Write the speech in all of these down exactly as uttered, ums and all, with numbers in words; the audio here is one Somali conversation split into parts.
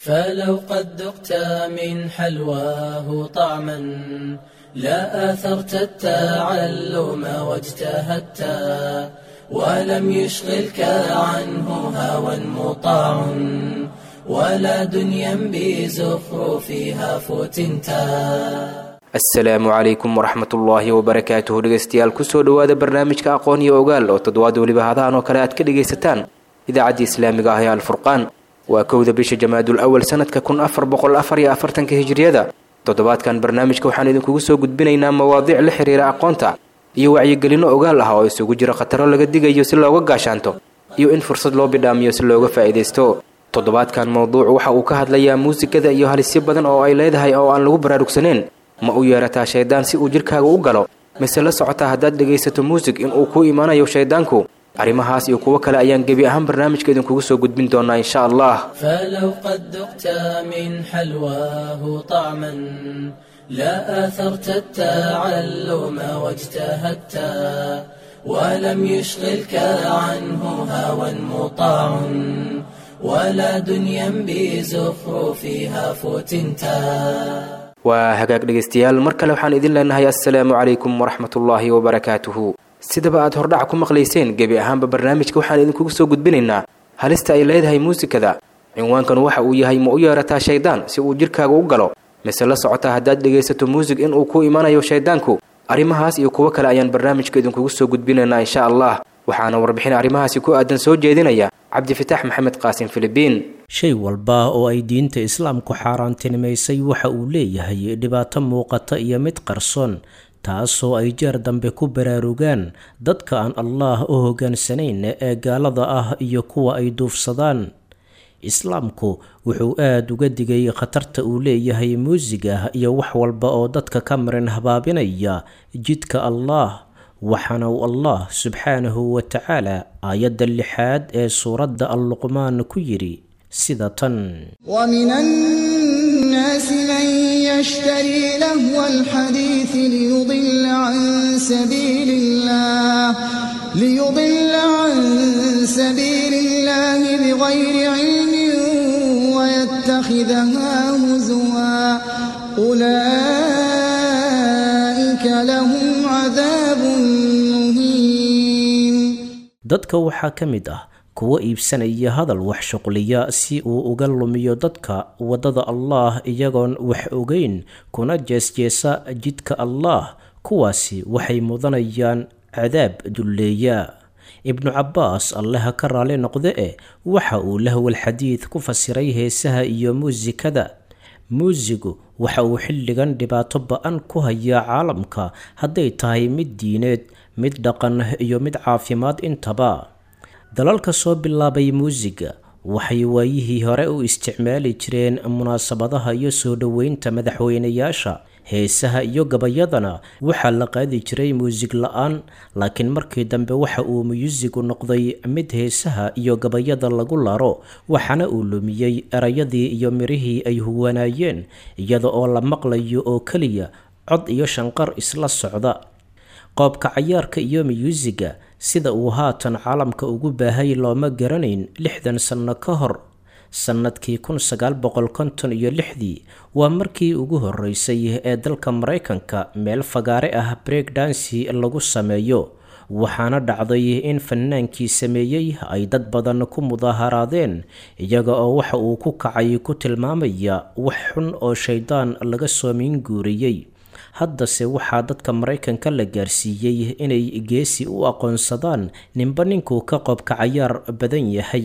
فلو قد ذقت من حلواه طعما لا آثرت التعلم واجتهدت ولم يشغلك عنه هوى مطاع ولا دنيا بزخرفها فتنتا. asalaamu calaykum waraxmatullaahi wabarakaatuhu dhegeystayaal kusoo dhawaada barnaamijka aqoon iyo ogaal oo toddobaad weliba hadahan oo kale aad ka dhegaysataan idaacadda islaamiga ah ee alfurqaan. waa kowda bisha jamaadul awal sanadka kun afar boqol afar iyo afartanka hijriyada. toddobaadkan barnaamijka waxaan idinkugu soo gudbinaynaa mawaadiic la xiriira aqoonta iyo wacyigelino ogaal ah oo isugu jira khataro laga digayo si looga gaashaanto iyo in fursad loo bidhaamiyo si looga faa'iidaysto. toddobaadkan mowduucu waxa uu ka hadlayaa muusikada iyo halisyo badan oo ay leedahay oo aan lagu baraarugsaneyn. ma u yeerataa shaydaan si uu jirkaaga u galo mise la socotaa haddaad dhegaysato muusig in uu ku imaanayo shaydaanku? arrimahaas iyo kuwo kale ayaan gebi ahaan barnaamijka idinkugu soo gudbin doonaa insha allah. فلو قد ذقت من حلواه طعما لا آثرت التعلم واجتهدت ولم يشغلك عنه هوى مطاع ولا دنيا بزخرفها فتنتا. waa hagaag dhegaystayaal mar kale waxaan idin leenahay assalaamu calaykum waraxmatullaahi wabarakaatuhu. sidaba aad hordhac ku maqlayseen gebi ahaanba barnaamijka waxaan idinkugu soo gudbinaynaa halista ay leedahay muusikada. cinwaankan waxa uu yahay ma u yeerataa shaydaan si uu jirkaaga u galo mise la socotaa haddaad dhegaysato muusig in uu ku imanayo shaydaanku? arrimahaas iyo kuwo kale ayaan barnaamijka idinkugu soo gudbinaynaa insha allah. waxaana warbixin arrimahaasi ku aadan soo jeedinaya cabdifitaax maxamed qaasim filibiin. shay walba oo ay diinta islaamku xaaraantinimaysay waxa uu leeyahay dhibaato muuqata iyo mid qarsoon, taasoo ay jeer dambe ku baraarugaan dadka aan allaah u hoggaansanayn ee gaalada ah iyo kuwa ay duufsadaan. islaamku wuxuu aada uga digay khatarta uu leeyahay muusiga iyo wax walba oo dadka ka marin habaabinaya jidka allaah. waxaana uu allah subxaanahu wa tacaala aayadda lixaad ee suuradda alluqmaan ku yidhi sida tan: ومن الناس من يشتري لهو الحديث ليضل عن سبيل الله ليضل عن سبيل الله بغير علم ويتخذها هزوا أولئك لهم عذاب مهين. dadka waxaa ka mid ah kuwa iibsanaya hadal wax shuqliya si uu uga lumiyo dadka waddada allaah iyagoon wax ogeyn kuna jeesjeesa jidka allaah. kuwaasi waxay mudanayaan cadaab dulleeya. ibnu cabbaas allaha ka raali noqde e waxa uu lahwal xadiid ku fasiray heesaha iyo muusikada. muusigu waxa uu xilligan dhibaato ba-an ku hayaa caalamka, hadday tahay mid diineed, mid dhaqan iyo mid caafimaad intaba. dalalka soo bilaabay muusiga waxay waayihii hore u isticmaali jireen munaasabadaha iyo soo dhoweynta madaxweynayaasha. heesaha iyo gabayadana waxaa la qaadi jiray muusig la-aan, laakiin markii dambe waxa uu muusigu noqday mid heesaha iyo gabayada lagu laro, waxaana uu lumiyey erayadii iyo mirihii ay huwanaayeen, iyada oo la maqlayo oo keliya cod iyo shanqar isla socda. qoobka cayaarka iyo muusiga sida uu haatan caalamka ugu baahay looma garanayn lixdan sanno ka hor. sannadkii kun sagaal boqol konton iyo lixdii waa markii ugu horreysay ee dalka maraykanka meel fagaare ah break dansi lagu sameeyo, waxaana dhacday in fanaankii sameeyey ay dad badan ku mudaaharaadeen, iyaga oo waxa uu ku kacay ku tilmaamaya wax xun oo shaydaan laga soo miinguuriyey. haddase waxaa dadka maraykanka la gaarsiiyey inay geesi u aqoonsadaan ninba ninkuu ka qoobka cayaar badan yahay.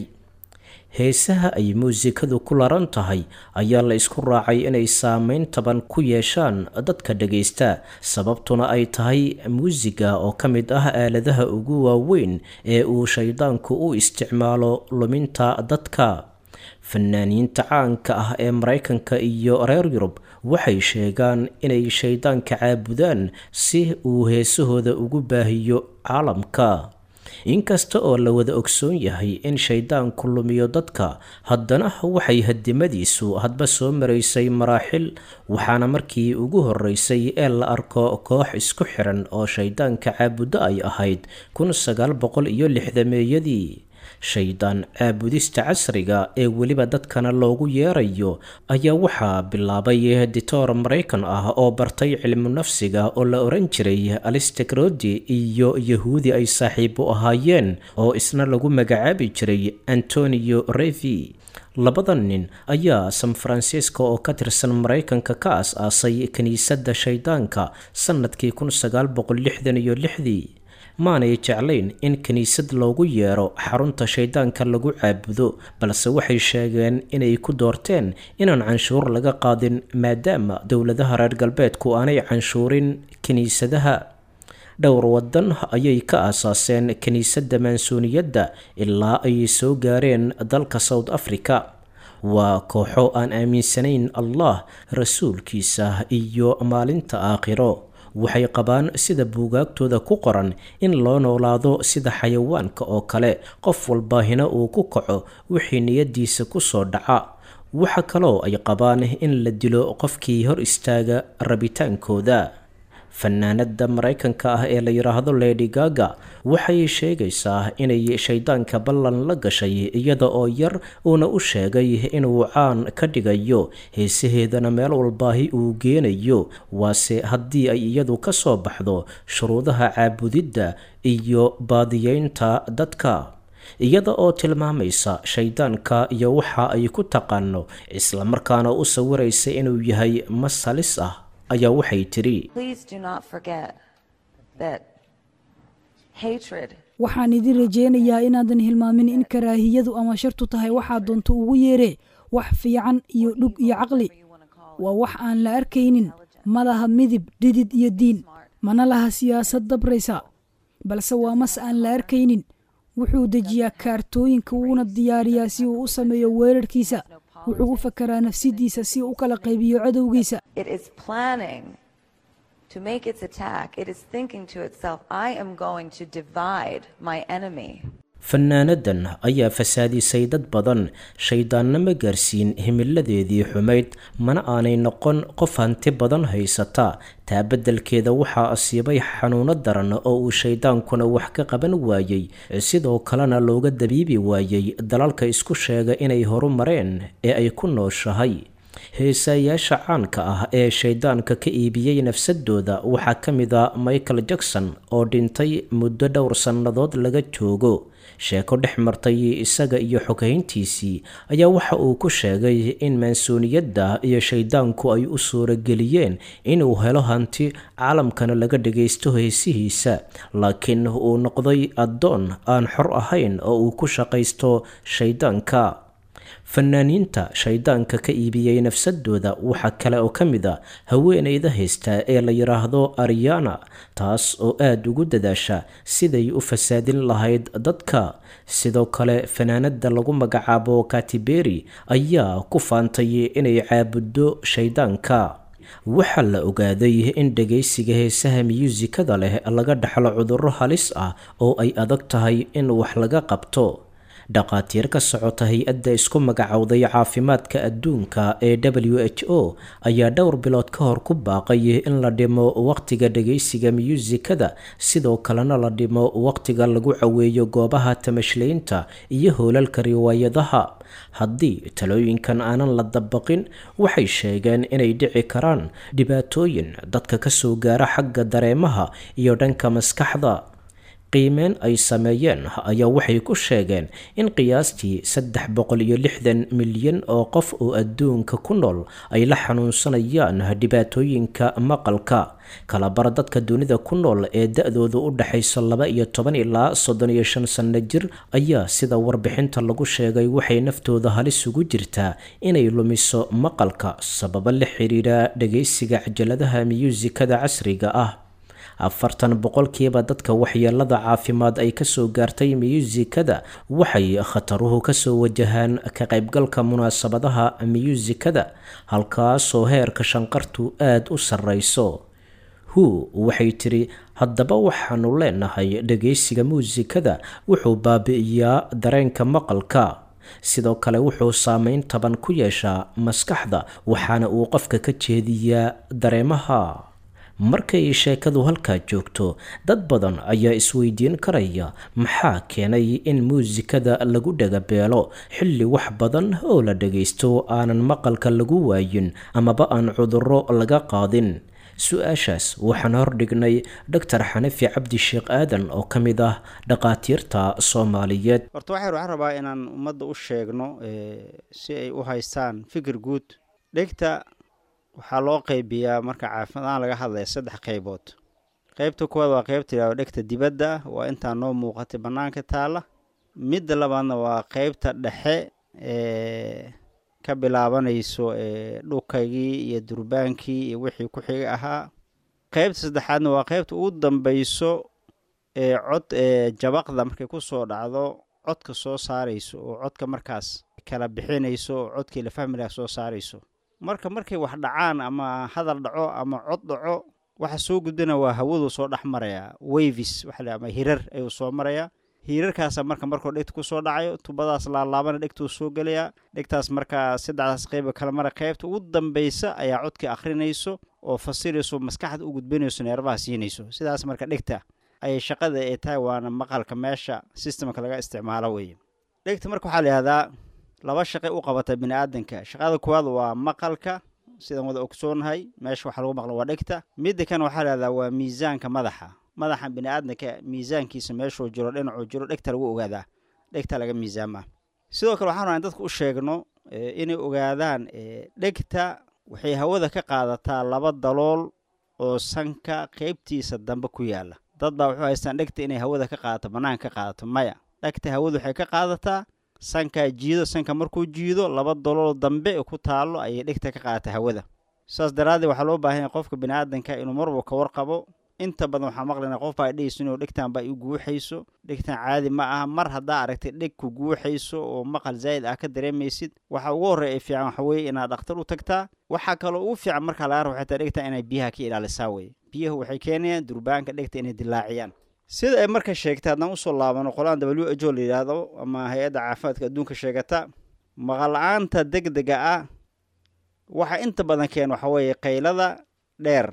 heesaha ay muusikadu ku laran tahay ayaa la isku raacay inay saameyn taban ku yeeshaan dadka dhagaysta, sababtuna ay tahay muusiga oo ka mid ah aaladaha ugu waaweyn ee uu shaydaanku u isticmaalo luminta dadka. fanaaniinta caanka ah ee maraykanka iyo reer yurub waxay sheegaan inay shaydaanka caabudaan si uu heesahooda ugu baahiyo caalamka. inkasta oo la wada ogsoon yahay in shaydaanku lumiyo dadka, haddana waxay hadimadiisu hadba soo maraysay maraaxil, waxaana markii ugu horreysay ee la arko koox isku xiran oo shaydaanka caabudo ay ahayd kun sagaal boqol iyo lixdameeyadii. shaydaan caabudista casriga ee weliba dadkana loogu yeerayo ayaa waxaa bilaabay dictor maraykan ah oo bartay cilmu nafsiga oo la oran jiray alistair crowley iyo yahuudi ay saaxiib u ahaayeen oo isna lagu magacaabi jiray antonio revi. labadan nin ayaa san francisco oo ka tirsan maraykanka ka as-aasay kiniisadda shaydaanka sannadkii kun sagaal boqol lixdan iyo lixdii. maanay jeclayn in kiniisad loogu yeero xarunta shaydaanka lagu caabudo, balse waxay sheegeen inay ku doorteen inaan canshuur laga qaadin maadaama dowladaha reer galbeedku aanay canshuurin kiniisadaha. dhowr wadan ayay ka aasaaseen kiniisadda maansuuniyadda ilaa ay soo gaareen dalka South Africa. waa kooxo aan aaminsanayn allah, rasuulkiisa iyo maalinta aakhiro. waxay qabaan sida buugaagtooda ku qoran in loo noolaado sida xayawaanka oo kale, qof walbaahina uu ku kaco wixii niyadiisa ku soo dhaca. waxa kaloo ay qabaan in la dilo qofkii hor istaaga rabitaankooda. fanaanada maraykanka ah ee la yiraahdo Lady Gaga waxay sheegaysaa inay shaydaanka ballan la gashay iyada oo yar, uuna u sheegay inuu caan ka dhigayo heesaheedana meel walbaahi uu geenayo, waase haddii ay iyadu ka soo baxdo shuruudaha caabudidda iyo baadiyeynta dadka. iyada oo tilmaamaysa shaydaanka iyo waxa ay ku taqaano isla markaana u sawiraysa inuu yahay masalis ah ayaa waxay tiri, waxaan idin rajeynayaa inaadan hilmaamin in karaahiyadu ama shartu tahay waxaa doonto ugu yeere wax fiican iyo dhug iyo caqli. waa wax aan la arkaynin, ma laha midib, dhidid iyo diin, mana laha siyaasad dabraysa, balse waa mas aan la arkaynin. wuxuu dejiyaa kaartooyinka wuuna diyaariyaa si uu u sameeyo weerarkiisa. wuxuu u fakaraa nafsidiisa si uu u kala qaybiyo cadowgiisa. fanaanadan ayaa fasaadisay dad badan, shaydaanna ma gaarsiin himiladeedii xumayd, mana aanay noqon qof hanti badan haysata. taa beddelkeeda waxaa asiibay xanuuno daran oo uu shaydaankuna wax ka qaban waayey, sidoo kalena looga dabiibi waayey dalalka isku sheega inay horumareen ee ay ku nooshahay. heesayaasha caanka ah ee shaydaanka ka iibiyey nafsadooda waxaa ka mid a Michael Jackson oo dhintay muddo dhowr sannadood laga joogo. sheeko dhex martay isaga iyo xogayntiisii ayaa waxa uu ku sheegay in maansuuniyadda iyo shaydaanku ay u suurageliyeen inuu helo hanti caalamkana laga dhagaysto heesihiisa, laakiin uu noqday addoon aan xor ahayn oo uu ku shaqaysto shaydaanka. fanaaniinta shaydaanka ka iibiyey nafsadooda waxaa kale oo ka mid a haweeneyda haysta ee la yiraahdo Ariana, taas oo aada ugu dadaasha siday u fasaadin lahayd dadka. sidoo kale fanaanada lagu magacaabo Katy Perry ayaa ku faantay inay caabuddo shaydaanka. waxaa la ogaaday in dhagaysiga heesaha musikada leh laga dhaxlo cudurro halis ah oo ay adag tahay in wax laga qabto. dhaqaatiir ka socota hay-adda isku magacowday caafimaadka adduunka ee W H O ayaa dhowr bilood ka hor ku baaqay in la dhimo waqtiga dhagaysiga musikada, sidoo kalena la dhimo waqtiga lagu caweeyo goobaha tamashlaynta iyo hoolalka riwaayadaha. haddii talooyinkan aanan la dabaqin, waxay sheegeen inay dhici karaan dhibaatooyin dadka ka soo gaara xagga dareemaha iyo dhanka maskaxda. qiimeen ay sameeyeen ayaa waxay ku sheegeen in qiyaastii saddex boqol iyo lixdan milyan oo qof oo adduunka ku nool ay la xanuunsanayaan dhibaatooyinka maqalka. kalabar dadka dunida ku nool ee da-doodu u dhaxayso laba iyo toban ilaa soddon iyo shan sanno jir ayaa sida warbixinta lagu sheegay waxay naftooda halis ugu jirtaa inay lumiso maqalka sababo la xiriira dhagaysiga cajaladaha musikada casriga ah. afartan boqolkiiba dadka waxyeelada caafimaad ay kasoo gaartay musikada waxay khataruhu kasoo wajahaan ka qaybgalka munaasabadaha musikada, halkaasoo heerka shanqartu aada u sarreyso. hu waxay tiri, haddaba waxaanu leenahay dhagaysiga muusikada wuxuu baabi'iyaa dareenka maqalka, sidoo kale wuxuu saameyn taban ku yeeshaa maskaxda, waxaana uu qofka ka jeediyaa dareemaha. markay sheekadu halkaa joogto dad badan ayaa isweydiin karaya maxaa keenay in muusikada lagu dhagabeelo xilli wax badan oo la dhagaysto aanan maqalka lagu waayin amaba aan cudurro laga qaadin. su-aashaas waxaan hordhignay doctor xanafi cabdi sheekh aadan oo ka mid ah dhaqaatiirta soomaaliyeed. horta waxaan waxaan rabaa inaan ummadda u sheegno si ay u haystaan fikir guud. dhegta waxaa loo qaybiyaa marka caafimaad laga hadlaya saddex qaybood. qaybta koowaad waa qaybta yiraahdo dhegta dibadda, waa inta noo muuqatay banaanka taala. midda labaadna waa qaybta dhexe ee ka bilaabanayso ee dhukaygii iyo durbaankii iyo wixii ku xigay ahaa. qaybta saddexaadna waa qaybta ugu dambayso ee cod ee jabaqda markay ku soo dhacdo codka soo saarayso oo codka markaas kala bixinayso oo codkii la fahmi lahaa soo saarayso. marka markay wax dhacaan ama hadal dhaco ama cod dhaco waxa soo gudbina waa hawadu soo dhex maraya waves waxa la ama hirar ayuu soo maraya. hirarkaas marka markuu dhegta ku soo dhacayo tubadaas la laabana dhegtu soo galaya. dhegtaas marka saddexdaas qayb kala mara qaybta ugu dambaysa ayaa codka akhrinayso oo fasirayso maskaxda u gudbinayso neerfaha siinayso. sidaas marka dhegta ay shaqada ay tahay waana maqalka meesha systemka laga isticmaalo weeye. dhegta marka waxa la yiraahdaa laba shaqo u qabata bini'aadanka. shaqada koowaad waa maqalka sidaan wada ogsoonahay meesha waxa lagu maqlo waa dhegta. midda kan waxa la yiraahdaa waa miisaanka madaxa. madaxa bini'aadanka miisaankiisa meeshuu jiro dhinacuu jiro dhegta lagu ogaadaa. dhegta laga miisaama. sidoo kale waxaan rabaa in dadku u sheegno inay ogaadaan dhegta waxay hawada ka qaadataa laba dalool oo sanka qaybtiisa dambe ku yaala. dad baa wuxuu haystaan dhegta inay hawada ka qaadato banaanka ka qaadato. maya, dhegta hawadu waxay ka qaadataa sanka jiido. sanka markuu jiido laba dalool dambe ku taalo ayay dhegta ka qaadata hawada. saas daraaddeed waxaa loo baahan yahay qofka bini'aadanka inuu marwalba ka warqabo. inta badan waxaa maqlaynaa qof baa dhegeyso inuu dhegtaan baa u guuxayso. dhegtaan caadi ma aha. mar haddaa aragtay dheg ku guuxayso oo maqal zaa'id ah ka dareemaysid waxa ugu horreeya ee fiican waxa weeye inaad dhakhtar u tagtaa. waxaa kaloo ugu fiican marka laga rabo xitaa dhegtaan inay biyaha ka ilaalisaa weye. biyuhu waxay keenayaan durbaanka dhegta inay dilaaciyaan. sida ay marka sheegtay haddaan usoo laabano qolaan w h o la yidhaahdo ama hay-adda caafimaadka adduunka sheegata maqal la-aanta degdega ah waxa inta badan keen waxa weeye qaylada dheer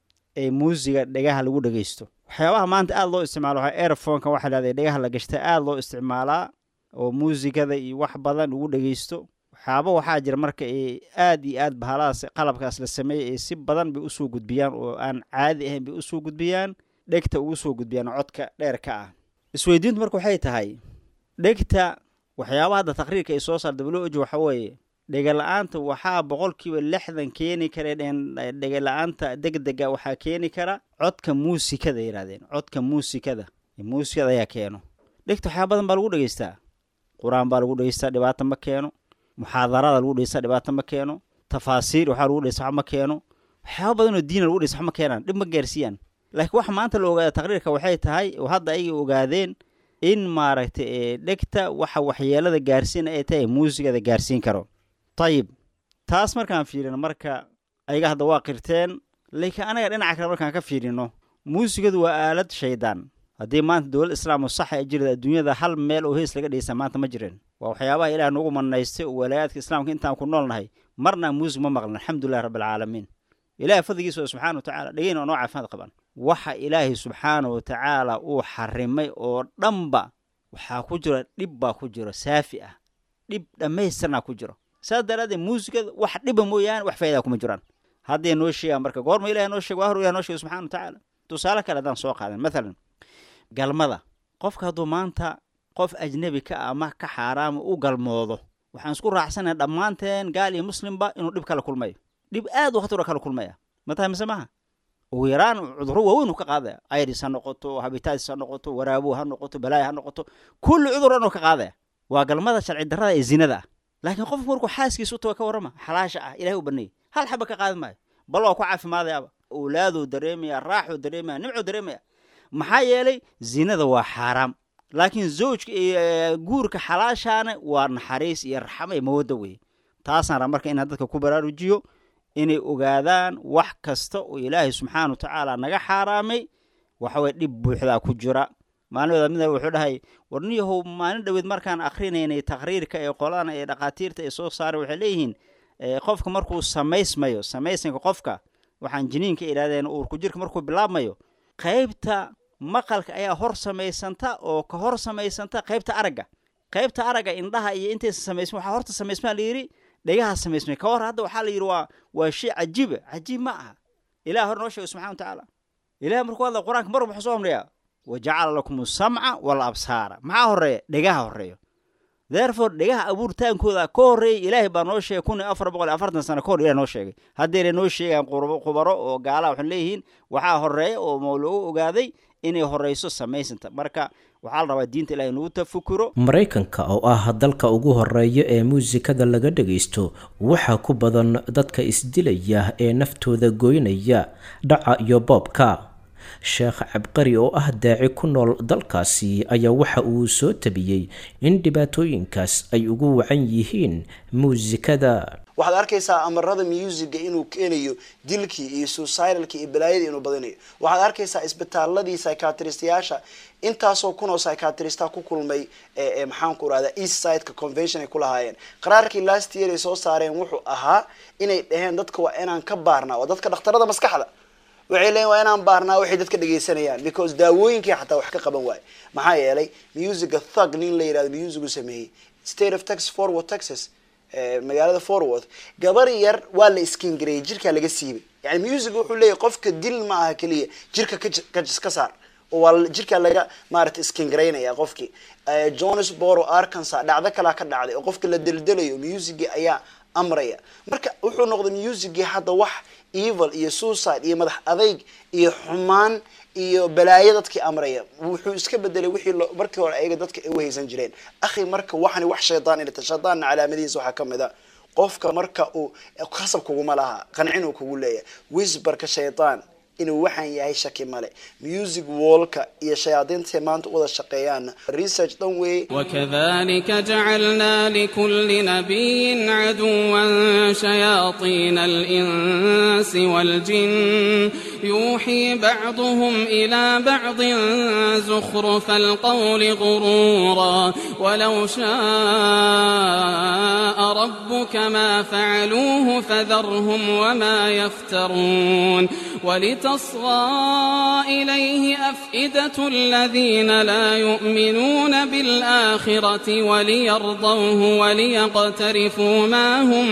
ee muusiga dhegaha lagu dhageysto. waxyaabaha maanta aad loo isticmaalo waxa earphone-ka waxa la yiraahdaa dhegaha la gashta aad loo isticmaalaa oo muusigada iyo wax badan ugu dhageysto. waxyaabo waxaa jira marka ee aad iyo aad bahalaas qalabkaas la sameeyay ee si badan bay u soo gudbiyaan oo aan caadi ahayn bay u soo gudbiyaan dhegta ugu soo gudbiyaan codka dheer ka ah. isweydiintu marka waxay tahay dhegta waxyaabaha hadda taqriirka ay soo saar w h waxa weeye dhega la'aanta waxaa boqolkiiba lixdan keeni kara dhega la'aanta degdega waxaa keeni kara codka muusikada yiraahdeen. codka muusikada muusikada ayaa keeno. dhegta waxaa badan baa lagu dhageystaa. quraan baa lagu dhageystaa dhibaato ma keeno. muxaadarada lagu dhageystaa dhibaato ma keeno. tafaasiir waxaa lagu dhageystaa wax ma keeno. waxyaabo badan oo diin lagu dhageystaa wax ma keenaan dhib ma gaarsiiyaan. laakiin waxa maanta la ogaada taqriirka waxay tahay oo hadda ay ogaadeen in maaragtay dhegta waxa waxyeelada gaarsiin ay tahay muusikada gaarsiin karo. طيب taas markaan fiirino marka ayaga hadda waa qirteen. laakiin anaga dhinaca kale markaan ka fiirino muusigadu waa aalad shaydaan. haddii maanta dowlad islaam oo sax ay jirta adduunyada hal meel oo hees laga dhigaysa maanta ma jireen. waa waxyaabaha ilaah nagu manaystay oo walaayaadka islaamka intaan ku noolnahay marna muusig ma maqlan. alxamdulillahi rabbil caalamiin. ilaahay fadligiisa subxaanahu wa tacaala dhegeyna oo caafimaad qaban. waxa ilaahay subxaanahu wa tacaala uu xarimay oo dhanba waxaa ku jira dhib baa ku jira saafi ah. dhib dhammaystirna ku jiro. saas daraaddeed muusikada wax dhiba mooyaane wax faa'iida kuma jiraan. haddii noo sheegaa marka goorma ilaahay noo sheego waa hor ilaahay noo sheego subxaanahu wa tacaala. tusaale kale haddaan soo qaadan maalan galmada. qofka hadduu maanta qof ajnabi ka ama ka xaaraama u galmoodo waxaan isku raacsanahay dhammaanteen gaal iyo muslimba inuu dhib kala kulmayo. dhib aad u khatar kala kulmaya. ma tahay mise maaha? ugu yaraan cudurro waaweyn uu ka qaadaya. ayris ha noqoto, habitaadis ha noqoto, waraabo ha noqoto, balaaya ha noqoto, kulli cudur inuu ka qaadaya. waa galmada sharci darrada ee zinada ah. laakiin qofku markuu xaaskiisa u tago ka warrama xalaasha ah ilaahay u baneeyay hal xaba ka qaadi maayo. bal waa ku caafimaadayaaba. awlaaduu dareemaya, raaxuu dareemaya, nimcuu dareemaya. maxaa yeelay zinada waa xaaraam. laakiin zawjka iyo guurka xalaashaana waa naxariis iyo raxmo iyo mawaddo weeye. taasaan raa marka inaan dadka ku baraarujiyo inay ogaadaan wax kasta oo ilaahay subxaanahu wa tacaala naga xaaraamay waxa way dhib buuxdaa ku jira. maalin mid wuxuu dhahay warniyahow maalin dhaweed markaan akrinaynay taqriirka ee qolana ee dhaqaatiirta ee soo saaray waxay leeyihiin qofka markuu samaysmayo samaysanka qofka waxaan jiniinka ilaadeen uurku jirka markuu bilaabmayo qaybta maqalka ayaa hor samaysanta oo ka hor samaysanta qaybta aragga qaybta aragga indhaha iyo intaysan samaysmin waxaa horta samaysmaa la yidhi dhegaha samaysmay ka hor hadda waxaa la yidhi waa waa shay cajiiba cajiib ma aha ilaah hor noo sheegay subxana watacaala ilaah markuu hadla qur-aanka mar wuxuu soo amriyaa wajacala lakum asamca walabsaara maxaa horeeya dhegaha horeeyo therefore dhegaha abuurtaankooda ka horreeyay ilaahay baa noo sheegay kun iyo afar boqol iyo afartan sano ka hor ilaah noo sheegay haddeena noo sheegaan qubaro oo gaalaha waxay leeyihiin waxaa horeeya oo mawluugu ogaaday inay horeyso samaysanta marka waxaa la rabaa diinta ilaahay inuu tafakuro. Maraykanka oo ah dalka ugu horeeya ee muusikada laga dhageysto waxaa ku badan dadka isdilaya ee naftooda goynaya dhaca iyo boobka. Sheekh Cabqari oo ah daaci ku nool dalkaasi ayaa waxa uu soo tabiyey in dhibaatooyinkaas ay ugu wacan yihiin muusikada. waxaad arkaysaa amarada musiga inuu keenayo dilkii iyo suicidalkii iyo balaayadii inuu badinayo. waxaad arkaysaa isbitaaladii psychiatristayaasha intaasoo kunoo psychiatrista ku kulmay ee maxaan ku raahdaa east side-ka convention ay ku lahaayeen. qaraarkii last year ay soo saareen wuxuu ahaa inay dhaheen dadka waa inaan ka baarnaa waa dadka dhakhtarada maskaxda waxay leeyihiin waa inaan baarnaa waxay dadka dhageysanayaan because daawooyinkii xataa wax ka qaban waaye. maxaa yeelay musiga thug nin la yidhahdo musigu sameeyey state of Texas Fort Worth Texas magaalada Fort Worth gabar yar waa la skin grey jirka laga siibay. yani music wuxuu leeyahay qofka dil ma aha kaliya jirka ka ka saar oo waa jirka laga maartay skin greynaya qofkii. Jonesboro Arkansas dhacdo kala ka dhacday oo qofka la dildalayo music ayaa amraya. marka wuxuu noqday music hadda wax evil iyo suicide iyo madax adayg iyo xumaan iyo balaayo dadkii amraya. wuxuu iska bedelay wixii markii hore ayaga dadka ay u haysan jireen. akhi marka waxani wax shaydaan inta shaydaan calaamadiisa waxa kamida qofka marka uu qasab kugu malaha qancin uu kugu leeyahay whisperka shaydaan inuu waxaan yahay shaki male. music wallka iyo shayaadiinta maanta wada shaqeeyaan research dhan way. وكذلك جعلنا لكل نبي عدوا شياطين الإنس والجن يوحي بعضهم إلى بعض زخرف القول غرورا ولو شاء ربك ما فعلوه فذرهم وما يفترون ولتصغى إليه أفئدة الذين لا يؤمنون بالآخرة وليرضوه وليقترفوا ما هم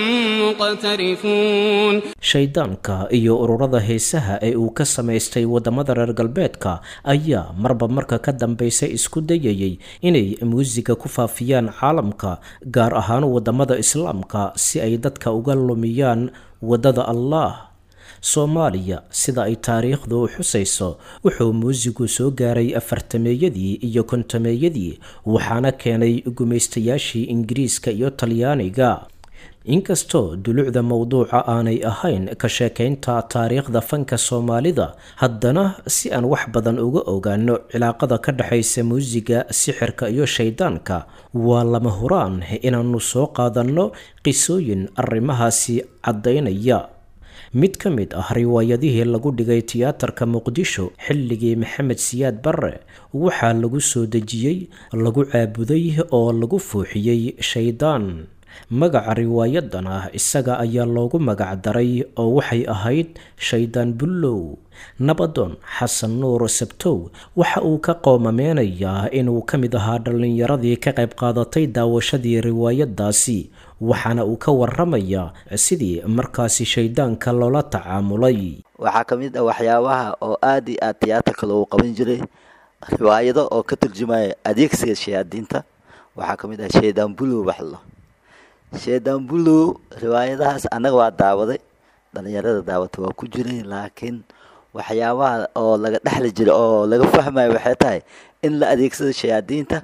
مقترفون. shaydaanka iyo ururada heesaha ee uu ka samaystay wadamada reer galbeedka ayaa marba marka ka dambeysay isku dayayay inay muusiga ku faafiyaan caalamka gaar ahaan wadamada islaamka si ay dadka uga lumiyaan wadada Allah. Soomaaliya sida ay taariikhdu u xusayso wuxuu muusigu soo gaaray afartameeyadii iyo kontameeyadii waxaana keenay gumaystayaashii Ingiriiska iyo Talyaaniga. inkastoo dulucda mawduuca aanay ahayn ka sheekaynta taariikhda fanka Soomaalida haddana si aan wax badan uga ogaano cilaaqada ka dhaxaysa muusiga sixirka iyo shaydaanka waa lama huraan inaanu soo qaadanno qisooyin arrimahaasi caddaynaya. mid ka mid ah riwaayadihii lagu dhigay tiyaatarka Muqdisho xilligii Maxamed Siyaad Barre waxaa lagu soo dejiyay lagu caabuday oo lagu fuuxiyay shaydaan. magaca riwaayadan ah isaga ayaa loogu magac daray oo waxay ahayd shaydaan bullow. Nabadoon Xasan Nuur Sabtow waxa uu ka qoomameenayaa inuu ka mid ahaa dhalinyaradii ka qayb qaadatay daawashadii riwaayadaasi waxaana uu ka waramayaa sidii markaasi shaydaanka loola tacaamulay. waxaa ka mid ah waxyaabaha oo aad iyo aad tiyaatarka loogu qaban jiray riwaayado oo ka turjumaya adeegsiga shayaadiinta. waxaa ka mid ah shaydaan bullow waxlo shaydaan bullow riwaayadahaas anaga waa daawaday dhalinyarada daawata waa ku jiray laakiin waxyaabaha oo laga dhaxli jiray oo laga fahmayo waxay tahay in la adeegsado shayaadiinta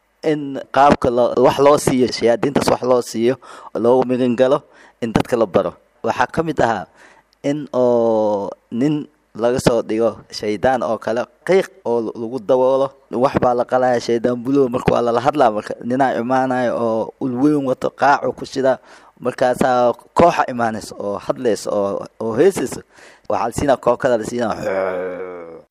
in qaabka wax loo siiyo shayaadiintaas wax loo siiyo loo migan galo in dadka la baro. waxaa ka mid ahaa in oo nin laga soo dhigo shaydaan oo kale qiiq oo lagu daboolo wax baa la qalaya shaydaan bullow markuu alla la hadlaa marka ninaa imaanayo oo ulweyn wato qaaco ku shida markaasaa kooxa imaanaysa oo hadlaysa oo oo heesaysa waxaa la siinaa kookada la siinaa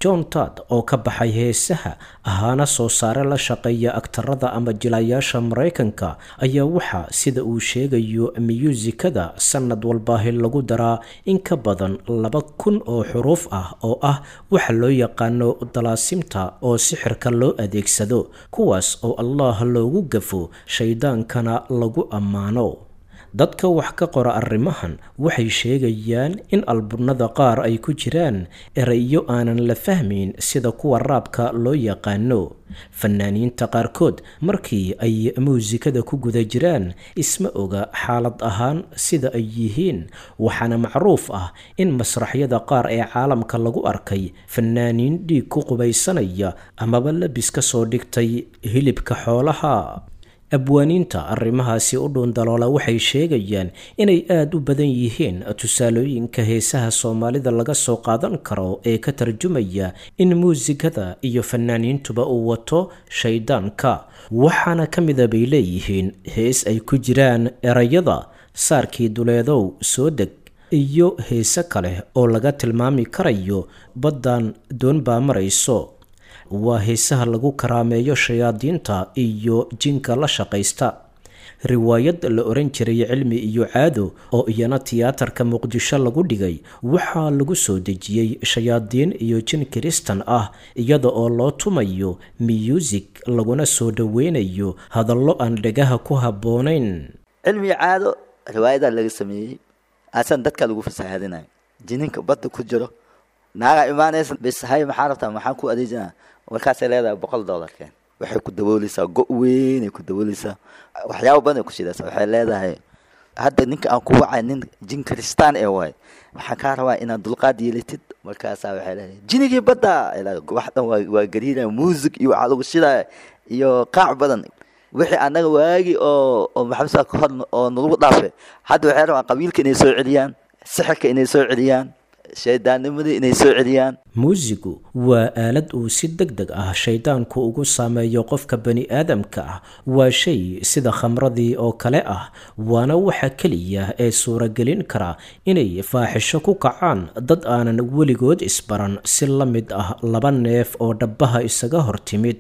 john tad oo ka baxay heesaha ahaana soo saare la shaqeeya agtarada ama jilayaasha maraykanka ayaa waxaa sida uu sheegayo miyuusikada sanad walbaahi lagu daraa in ka badan laba kun oo xuruuf ah oo ah waxa loo yaqaano dalaasimta oo sixirka loo adeegsado kuwaas oo allah loogu gafo shaydaankana lagu ammaano dadka wax ka qora arrimahan waxay sheegayaan in albunada qaar ay ku jiraan erayo aanan la fahmayn sida kuwa raabka loo yaqaano fanaaniinta qaarkood markii ay muusikada ku guda jiraan isma oga xaalad ahaan sida ay yihiin waxaana macruuf ah in masraxyada qaar ee caalamka lagu arkay fanaaniin dhiig ku qubaysanaya amaba labis ka soo dhigtay hilibka xoolaha abwaaniinta arrimahaasi u dhuundaloola waxay sheegayaan inay aada u badan yihiin tusaalooyinka heesaha soomaalida laga soo qaadan karo ee ka tarjumaya in muusikada iyo fanaaniintuba uu wato shaydaanka waxaana ka mida bay leeyihiin hees ay ku jiraan erayada saarkii duleedow soo deg iyo heese kale oo laga tilmaami karayo baddan doon baa marayso waa heesaha lagu karaameeyo shayaadiinta iyo jinka la shaqaysta riwaayad la oran jiray cilmi iyo caado oo iyana tiyaatarka muqdisho lagu dhigay waxaa lagu soo dejiyey shayaadiin iyo jin kiristan ah iyada oo loo tumayo muusig laguna soo dhaweynayo hadallo aan dhagaha ku habboonayn cilmi iyo caado riwaayada laga sameeyey asan dadka lagu fasahaadinayo jininka badda ku jiro naaga imaanaysa bis hay maxaa rabtaa maxaan ku adeejinaa markaasay leedahay boqol dollarkeen waxay ku daboolaysaa go' weyn ay ku daboolaysaa waxyaabo badan ay ku shidaysaa waxay leedahay hadda ninka aan ku wacay nin jin kristaan ee waay waxaan kaa rabaa inaad dulqaad yeelatid markaasaa waxay leedahay jinigii badda wax dhan waa waa gariiraya muusig iyo waxaa lagu shidaya iyo qaac badan wixii annaga waagi oo oo maxamed saa ka hor oo nagu dhaafe hadda waxay rabaan qabiilka inay soo celiyaan sixirka inay soo celiyaan shaydaannimadii inay soo celiyaan muusigu waa aalad uu si deg deg ah shaydaanku ugu saameeyo qofka bani aadamka ah waa shay sida khamradii oo kale ah waana waxa keliya ee suuragelin kara inay faaxisho ku kacaan dad aanan weligood isbaran si la mid ah laba neef oo dhabbaha isaga hortimid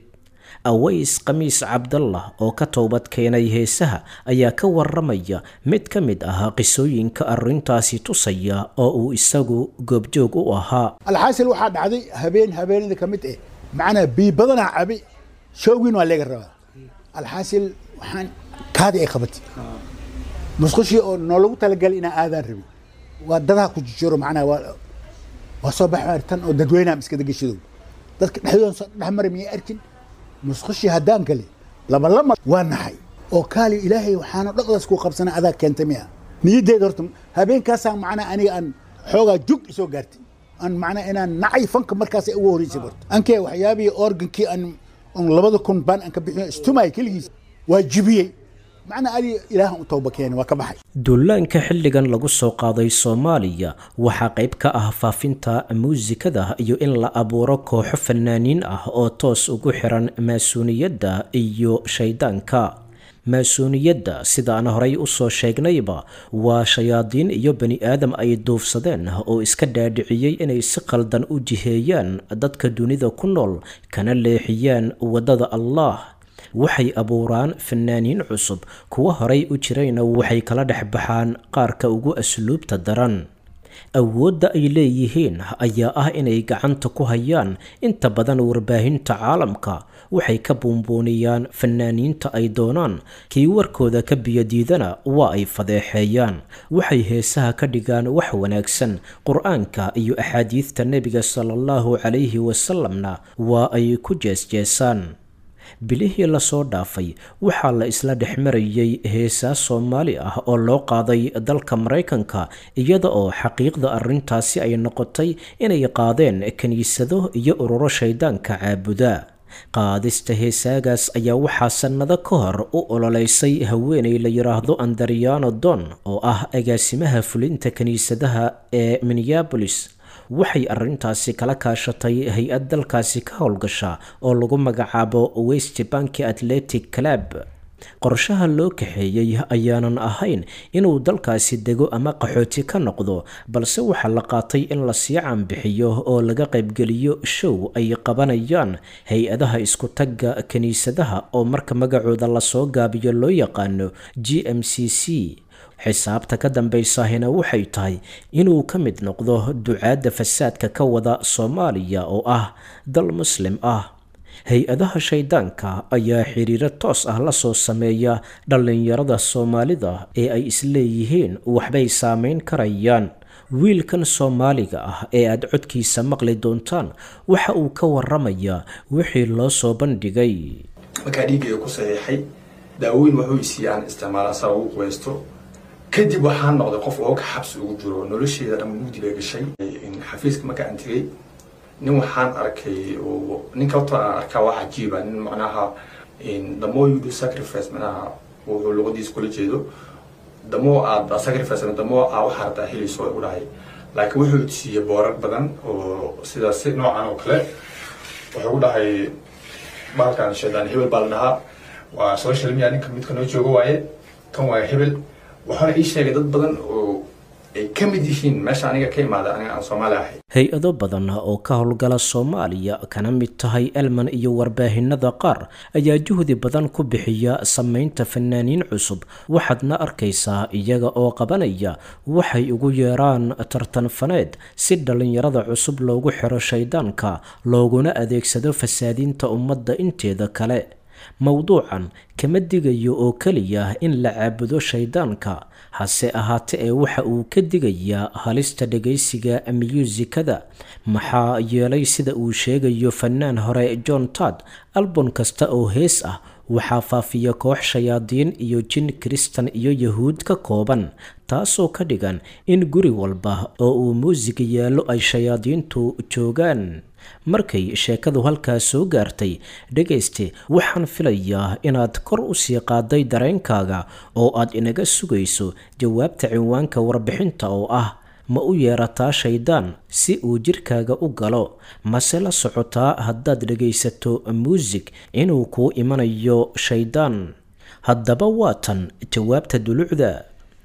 aways khamiis cabdallah oo ka toobad keenay heesaha ayaa ka waramaya mid ka mid ah qisooyinka arrintaasi tusaya oo uu isagu goobjoog u ahaa alxaasil waxaa dhacday habeen habeenada ka mid eh macnaa bii badanaa cabi showgiin waa leega rabaa alxaasil waxaan kaadi ay qabatay musqushii oo noolagu talagalay inaan aadaan rabin waa dadaha ku jijiro macnaa waa waa soo baxay tan oo dadweynaha miskada geshidow dadka dhexdooda soo dhexmaray miyay arkin musqushii haddaan kale laba lama waa naxay oo kaali ilaahay waxaana dhaqdaas ku qabsanay adaa keentay miya niyaddeeda horta habeenkaasaa macnaa aniga aan xoogaa jug isoo gaartay aan macnaa inaan nacay fanka markaasay ugu horreysay horta ankee waxyaabihii organkii aan on labada kun baan aan ka bixiyo istumaay keligiis waa jibiyey macnaa adi ilaahan u tooba keenay waa ka baxay duulaanka xilligan lagu soo qaaday soomaaliya waxaa qayb ka ah faafinta muusikada iyo in la abuuro kooxo fanaaniin ah oo toos ugu xiran maasuuniyadda iyo shaydaanka maasuuniyadda sidaan horey usoo sheegnayba waa shayaadiin iyo bani aadam ay duufsadeen oo iska dhaadhiciyey inay si qaldan u jiheeyaan dadka dunida ku nool kana leexiyaan waddada allah waxay abuuraan fanaaniin cusub kuwa horay u jirayna waxay kala dhex baxaan qaarka ugu asluubta daran awoodda ay leeyihiin ayaa ah inay gacanta ku hayaan inta badan warbaahinta caalamka waxay ka buunbuuniyaan fanaaniinta ay doonaan kii warkooda ka biyadiidana waa ay fadeexeeyaan waxay heesaha ka dhigaan wax wanaagsan qur-aanka iyo axaadiidta nebiga sala allahu calayhi wasalamna waa ay ku jeesjeesaan bilihii lasoo dhaafay waxaa la isla dhex marayay heesaa soomaali ah oo loo qaaday dalka maraykanka iyada oo xaqiiqda arrintaasi ay noqotay inay qaadeen kiniisado iyo ururo shaydaanka caabuda qaadista heesaagaas ayaa waxaa sannado ka hor u ololeysay haweeney la yidhaahdo andariano don oo ah agaasimaha fulinta kiniisadaha ee minneabolis waxay arrintaasi kala kaashatay hay-ad dalkaasi ka howlgasha oo lagu magacaabo west bank athletic club qorshaha loo kaxeeyey ayaanan ahayn inuu dalkaasi dego ama qaxooti ka noqdo, balse waxaa la qaatay in la sii caanbixiyo oo laga qaybgeliyo show ay qabanayaan hay-adaha isku tagga kiniisadaha oo marka magacooda lasoo gaabiyo loo yaqaano G M C C. xisaabta ka dambaysahina waxay tahay inuu ka mid noqdo ducaadda fasaadka ka wada Soomaaliya oo ah dal muslim ah. hay-adaha shaydaanka ayaa xiriiro toos ah la soo sameeya dhallinyarada Soomaalida ee ay isleeyihiin waxbay saameyn karayaan. wiilkan Soomaaliga ah ee aad codkiisa maqli doontaan waxa uu ka waramayaa wixii loo soo bandhigay. markaa dhiigay ku saxiixay daawooyin wuxuu siiyaan isticmaalaa saa ugu quweysto kadib waxaan noqday qof oo ka xabsi ugu jiro nolosheeda dhan mugdi bay gashay. in xafiiska marka aan tagay nin waxaan arkay oo ninka wato aan arkaa wax cajiib ah, nin macnaha in the more you do sacrifice macnaha oo luqadiis kula jeedo the more aad sacrifice the more aad wax harta helayso u dhahay. laakiin wuxuu siiyay boorar badan oo sidaas noocan oo kale wuxuu u dhahay baalkan shaydaan hebel baa la dhahaa, waa social media ninka midka noo joogo waaye, kan waa hebel. waxaana ii sheegay dad badan oo ay ka mid yihiin meesha aniga ka imaada aniga aan Soomaali ahay. hay-ado badan oo ka howlgala Soomaaliya kana mid tahay Elman iyo warbaahinada qaar ayaa juhdi badan ku bixiya sameynta fanaaniin cusub. waxaadna arkaysaa iyaga oo qabanaya waxay ugu yeeraan tartan faneed si dhalinyarada cusub loogu xiro shaydaanka looguna adeegsado fasaadinta ummadda inteeda kale. mowduucan kama digayo oo kaliya in la caabudo shaydaanka, hase ahaatee ee waxa uu ka digayaa halista dhagaysiga musikada. maxaa yeelay sida uu sheegayo fanaan hore John Todd, album kasta oo hees ah waxaa faafiya koox shayaadiin iyo jin Kristan iyo Yahuud ka kooban, taasoo ka dhigan in guri walba oo uu muusig yaalo ay shayaadiintu joogaan. markay sheekadu halkaas soo gaartay dhagayste, waxaan filayaa inaad kor u sii qaaday dareenkaaga oo aad inaga sugayso jawaabta cinwaanka warbixinta oo ah ma u yeerataa shaydaan si uu jirkaaga u galo, mase la socotaa haddaad dhagaysato muusig inuu kuu imanayo shaydaan. haddaba waa tan jawaabta dulucda.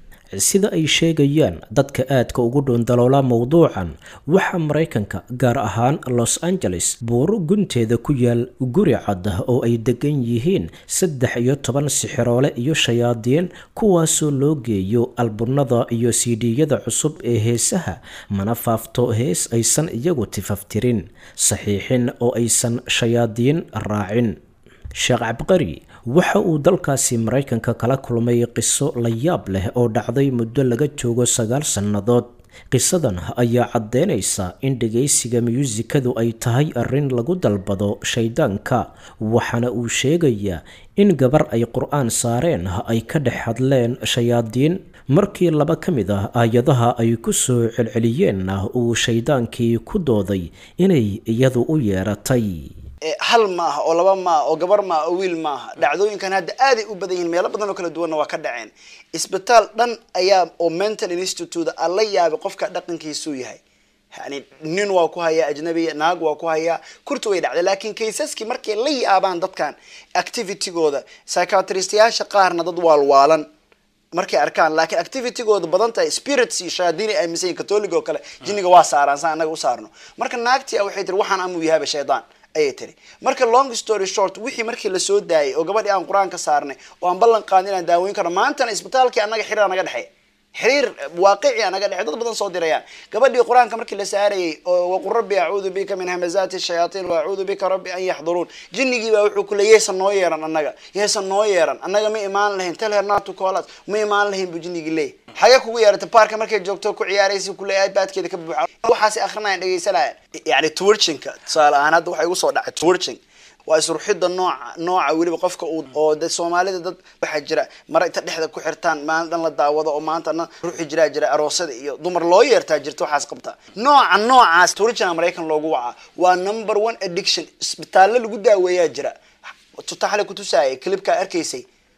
sida ay sheegayaan dadka aadka ugu dhoondaloola mowduucan, waxaa Mareykanka gaar ahaan Los Angeles buuro gunteeda ku yaal guri cad oo ay degan yihiin saddex iyo toban sixiroole iyo shayaadiin, kuwaasoo loo geeyo albunada iyo C D-yada cusub ee heesaha, mana faafto hees aysan iyagu tifaftirin, saxiixin oo aysan shayaadiin raacin. sheekh cabqari waxa uu dalkaasi Mareykanka kala kulmay qiso la yaab leh oo dhacday muddo laga joogo sagaal sannadood. qisadan ayaa caddeynaysa in dhagaysiga musikadu ay tahay arrin lagu dalbado shaydaanka, waxaana uu sheegayaa in gabar ay qur'aan saareen ay ka dhex hadleen shayaadiin. markii laba ka mid ah aayadaha ay ku soo celceliyeen uu shaydaankii ku dooday inay iyadu u yeeratay. hal maaha oo laba maaha oo gabar maaha oo wiil maaha. dhacdooyinkan hadda aad ay u badan yihiin, meelo badan oo kala duwanna waa ka dhaceen. isbitaal dhan ayaa oo mental institute ah la yaabay qofka dhaqankiisu yahay. yani nin waa ku haya ajnabi, naag waa ku haya, kurtu way dhacday. laakiin kaysaskii markay la yaabaan dadkan activity-gooda, psychiatrist-yaasha qaarna dad waalwaalan markay arkaan, laakiin activity-gooda badan tahay spirits iyo shayaadiin ay aaminsan yihiin. Catholic oo kale jinniga waa saaraan saan anaga u saarno. marka naagtii waxay tiri waxaan amuu yahay shaydaan ayay tiri. marka long story short, wixii markii la soo daayay oo gabadhii aan quraan ka saarnay oo aan ballan qaadin inaan daaweyn karno, maantana isbitaalkii anaga xiriir naga dhaxay xiriir waaqici anaga dhaxay, dad badan soo dirayaan. gabadhii quraanka markii la saarayay oo qur rabbi a'uudu bika min hamazati shayatin wa a'uudu bika rabbi an yahdurun, jinnigii baa wuxuu ku leeyahay noo yeeran anaga yeesan noo yeeran anaga ma imaan lahayn, tell her not to call us, ma imaan lahayn bu jinnigii leeyahay. xaga kugu yeerata parka markay joogto ku ciyaaraysi ku leeyahay iPad-keeda ka buuxa, waxaas akhrinayaan dhageysanayaan. yani twerking-ka tusaale ahaan hadda waxa igu soo dhacay twerking waa isruxida nooca nooca waliba qofka uu oo dad Soomaalida dad waxa jira mar inta dhexda ku xirtaan maalin dhan la daawado oo maantana ruuxi jira jira aroosada iyo dumar loo yeertaa jirto waxaas qabta. nooca noocaas twerking Mareykan loogu waca waa number one addiction. isbitaalada lagu daaweeyaa jira. tutaxle ku tusaayay clipka arkaysay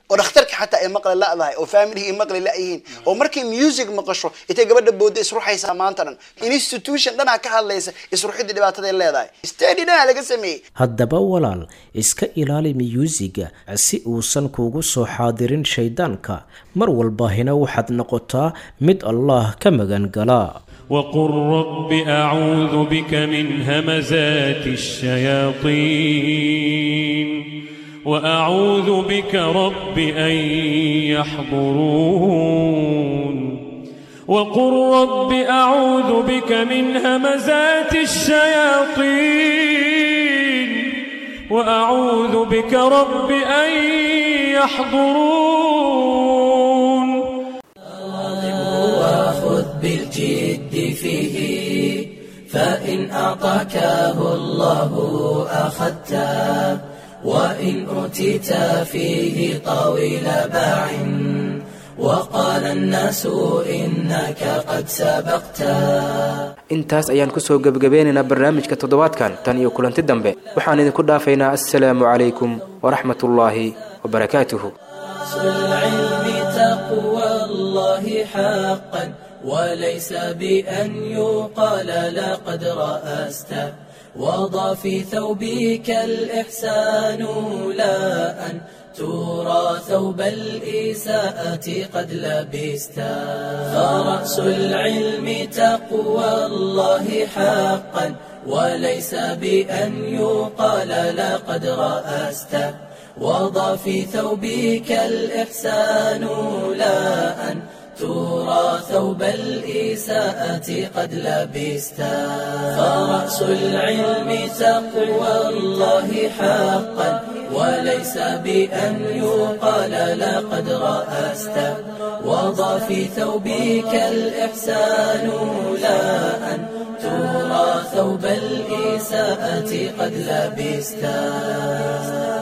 oo dhakhtarka xataa ay maqli la'dahay oo family ay maqli la'yihiin oo markay music maqasho intay gabadha booda isruxaysa maanta dhan institution dhana ka hadlaysa isruxida dhibaatada leedahay study dhana laga sameeyay haddaba walaal iska ilaali musiga si uusan kuugu soo xaadirin shaydaanka mar walba hina waxaad noqotaa mid Allah ka magan gala وقل رب أعوذ بك من همزات الشياطين وأعوذ بك رب أن يحضرون وقل رب أعوذ بك من همزات الشياطين وأعوذ بك رب أن يحضرون وخذ بالجد فيه فإن أعطاكه الله أخذته وإن أوتيت فيه طويل باع وقال الناس إنك قد سبقت. intaas ayaan ku soo gabagabeynaynaa barnaamijka toddobaadkan tan iyo kulanti dambe waxaan idinku dhaafaynaa assalaamu calaykum waraxmatullaahi wabarakaatuhu. العلم تقوى الله حقا وليس بأن يقال لقد رأست وضع في ثوبك الإحسان لا أن ترى ثوب الإساءة قد لبست. فرأس العلم تقوى الله حقا وليس بأن يقال لقد رأست وضع في ثوبك الإحسان لا أن ترى ثوب الإساءة قد لبست. فرأس العلم تقوى الله حقا وليس بأن يقال لقد رأست وضع في ثوبك الإحسان لا أن ترى ثوب الإساءة قد لبست.